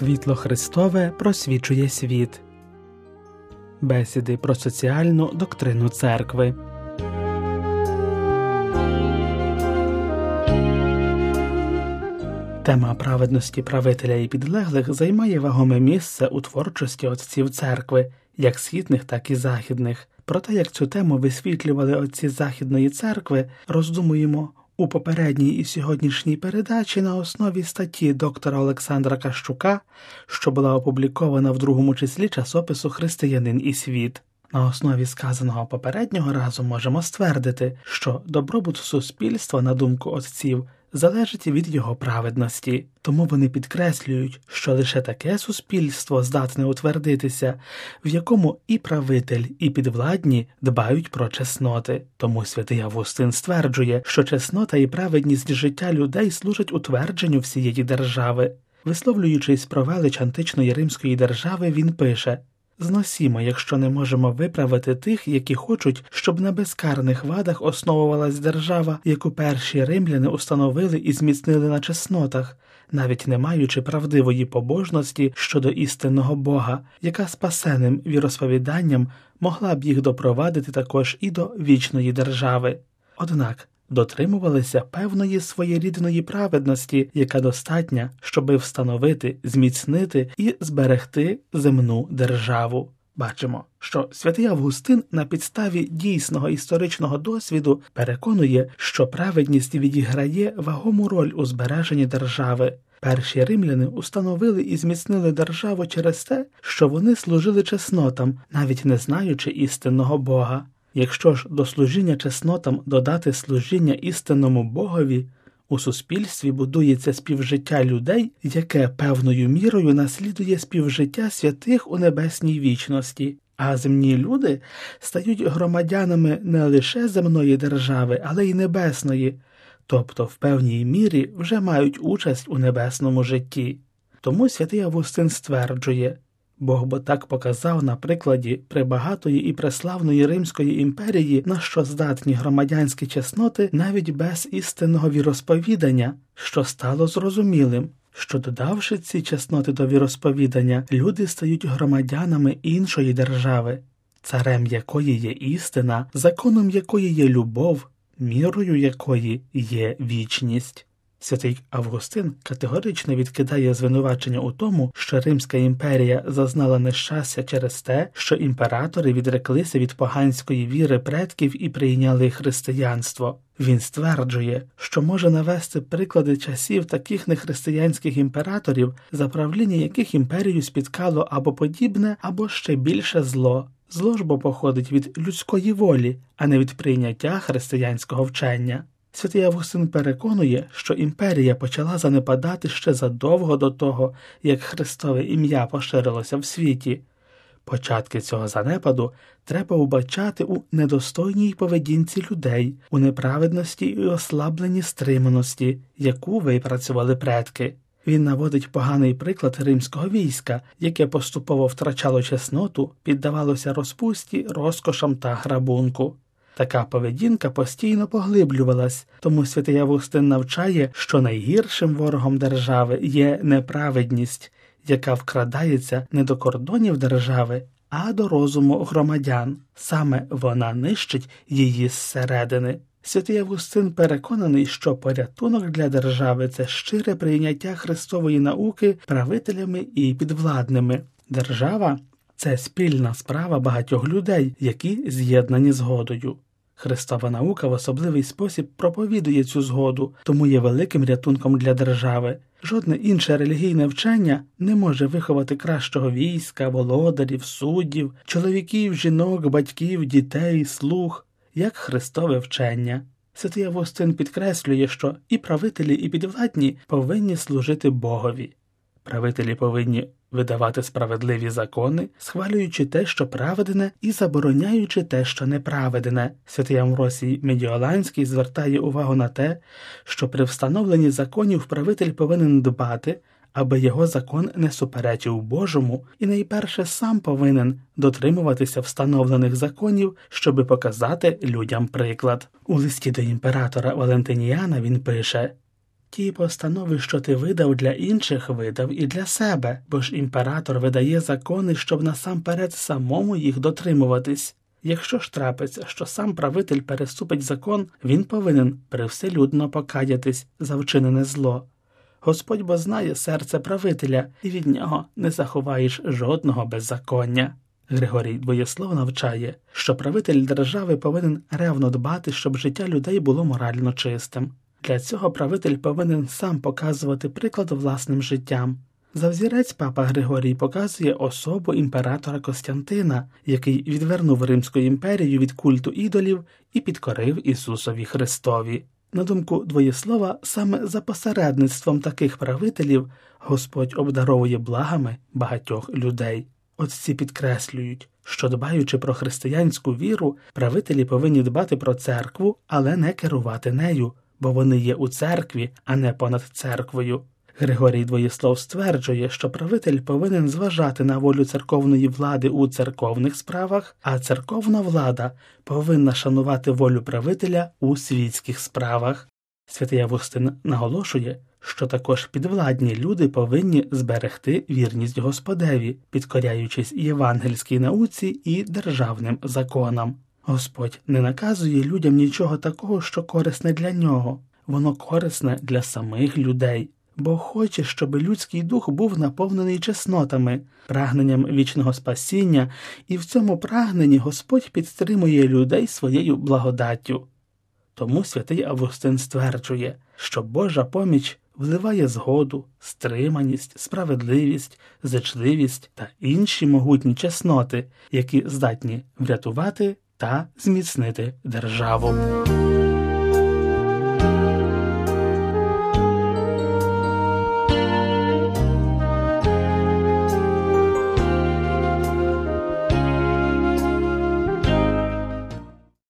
Світло Христове просвічує світ. Бесіди про соціальну доктрину церкви. Тема праведності правителя і підлеглих займає вагоме місце у творчості отців церкви, як східних, так і західних. Про те, як цю тему висвітлювали отці Західної церкви, роздумуємо у попередній і сьогоднішній передачі на основі статті доктора Олександра Кащука, що була опублікована в другому числі часопису «Християнин і світ». На основі сказаного попереднього разу можемо ствердити, що добробут суспільства, на думку отців, залежить від його праведності. Тому вони підкреслюють, що лише таке суспільство здатне утвердитися, в якому і правитель, і підвладні дбають про чесноти. Тому святий Августин стверджує, що чеснота і праведність життя людей служать утвердженню всієї держави. Висловлюючись про велич античної римської держави, він пише: «Зносімо, якщо не можемо виправити тих, які хочуть, щоб на безкарних вадах основувалась держава, яку перші римляни установили і зміцнили на чеснотах, навіть не маючи правдивої побожності щодо істинного Бога, яка спасеним віросповіданням могла б їх допровадити також і до вічної держави. Однак дотримувалися певної своєрідної праведності, яка достатня, щоби встановити, зміцнити і зберегти земну державу». Бачимо, що святий Августин на підставі дійсного історичного досвіду переконує, що праведність відіграє вагому роль у збереженні держави. Перші римляни установили і зміцнили державу через те, що вони служили чеснотам, навіть не знаючи істинного Бога. Якщо ж до служіння чеснотам додати служіння істинному Богові, у суспільстві будується співжиття людей, яке певною мірою наслідує співжиття святих у небесній вічності, а земні люди стають громадянами не лише земної держави, але й небесної, тобто в певній мірі вже мають участь у небесному житті. Тому святий Августин стверджує: Бог бо так показав на прикладі пребагатої і преславної Римської імперії, на що здатні громадянські чесноти навіть без істинного віросповідання, що стало зрозумілим, що, додавши ці чесноти до віросповідання, люди стають громадянами іншої держави, царем якої є істина, законом якої є любов, мірою якої є вічність. Святий Августин категорично відкидає звинувачення у тому, що Римська імперія зазнала нещастя через те, що імператори відреклися від поганської віри предків і прийняли християнство. Він стверджує, що може навести приклади часів таких нехристиянських імператорів, за правління яких імперію спіткало або подібне, або ще більше зло. Зло ж бо походить від людської волі, а не від прийняття християнського вчення. Святий Августин переконує, що імперія почала занепадати ще задовго до того, як Христове ім'я поширилося в світі. Початки цього занепаду треба вбачати у недостойній поведінці людей, у неправедності і ослабленні стриманості, яку випрацювали предки. Він наводить поганий приклад римського війська, яке поступово втрачало чесноту, піддавалося розпусті, розкошам та грабунку. Така поведінка постійно поглиблювалась, тому святий Августин навчає, що найгіршим ворогом держави є неправедність, яка вкрадається не до кордонів держави, а до розуму громадян. Саме вона нищить її зсередини. Святий Августин переконаний, що порятунок для держави – це щире прийняття Христової науки правителями і підвладними. Держава – це спільна справа багатьох людей, які з'єднані згодою. Христова наука в особливий спосіб проповідує цю згоду, тому є великим рятунком для держави. Жодне інше релігійне вчення не може виховати кращого війська, володарів, суддів, чоловіків, жінок, батьків, дітей, слуг, як Христове вчення. Святий Августин підкреслює, що і правителі, і підвладні повинні служити Богові. Правителі повинні видавати справедливі закони, схвалюючи те, що праведне, і забороняючи те, що неправедне. Святий Амвросій Медіоланський звертає увагу на те, що при встановленні законів правитель повинен дбати, аби його закон не суперечив Божому, і найперше сам повинен дотримуватися встановлених законів, щоби показати людям приклад. У листі до імператора Валентиніана він пише: Ті постанови, що ти видав для інших, видав і для себе, бо ж імператор видає закони, щоб насамперед самому їх дотримуватись. Якщо ж трапиться, що сам правитель переступить закон, він повинен привселюдно покаятись за вчинене зло. Господь бо знає серце правителя, і від нього не заховаєш жодного беззаконня. Григорій Двоєслов навчає, що правитель держави повинен ревно дбати, щоб життя людей було морально чистим. Для цього правитель повинен сам показувати приклад власним життям. За взірець папа Григорій показує особу імператора Костянтина, який відвернув Римську імперію від культу ідолів і підкорив Ісусові Христові. На думку Двоєслова, саме за посередництвом таких правителів Господь обдаровує благами багатьох людей. Отці підкреслюють, що дбаючи про християнську віру, правителі повинні дбати про церкву, але не керувати нею, бо вони є у церкві, а не понад церквою. Григорій Двоєслов стверджує, що правитель повинен зважати на волю церковної влади у церковних справах, а церковна влада повинна шанувати волю правителя у світських справах. Святий Августин наголошує, що також підвладні люди повинні зберегти вірність Господеві, підкоряючись євангельській науці і державним законам. Господь не наказує людям нічого такого, що корисне для нього. Воно корисне для самих людей. Бог хоче, щоб людський дух був наповнений чеснотами, прагненням вічного спасіння, і в цьому прагненні Господь підтримує людей своєю благодаттю. Тому святий Августин стверджує, що Божа поміч вливає згоду, стриманість, справедливість, зичливість та інші могутні чесноти, які здатні врятувати та зміцнити державу.